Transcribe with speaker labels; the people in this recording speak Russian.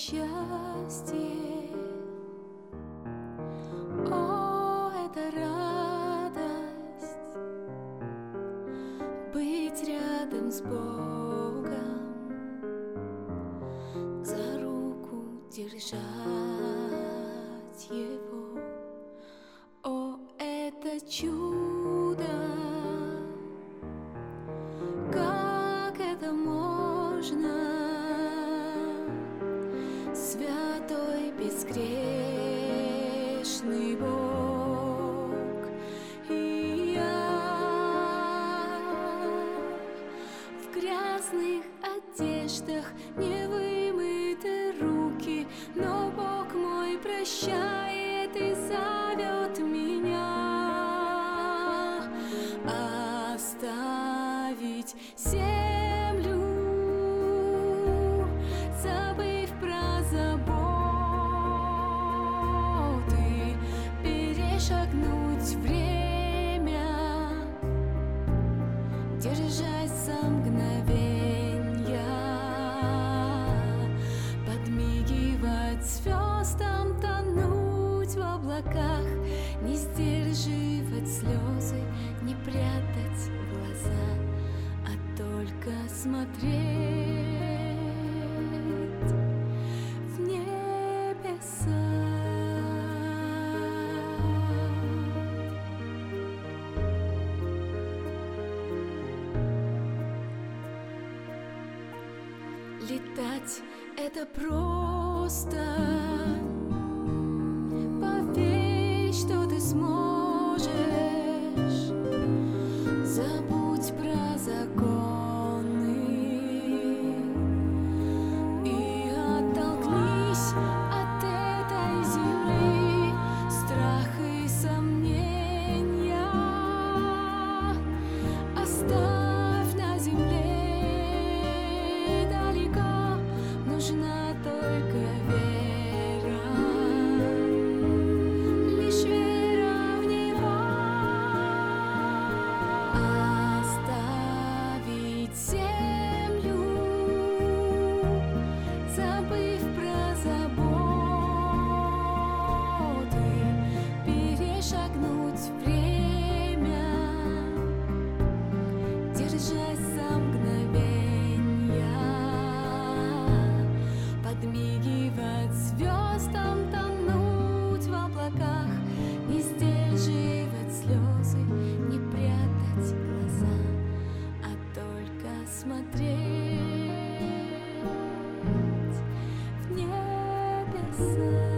Speaker 1: счастье, о, это радость быть рядом с Богом, за руку держать Его. О, это чудо! Как это можно? Святой, безгрешный Бог, и я в грязных одеждах, невымыты руки, но Бог мой прощает и зовет меня оставить землю, забыв про заботы, перешагнуть время, держась за мгновенья, подмигивать звездам, тонуть в облаках, не сдерживать слезы, не прятать глаза, а только смотреть в небеса. Летать — это просто. Поверь, что ты сможешь. Забудь про законы и оттолкнись от этой земли, страх и сомнения оставь на земле. Далеко нужна только вера, лишь вера в Него. Оставить землю, забыв про заботы, перешагнуть время, держась за мгновенья, подмигивать звездам, тонуть в облаках, не сдерживать слезы, не прятать глаза, а только смотреть в небеса.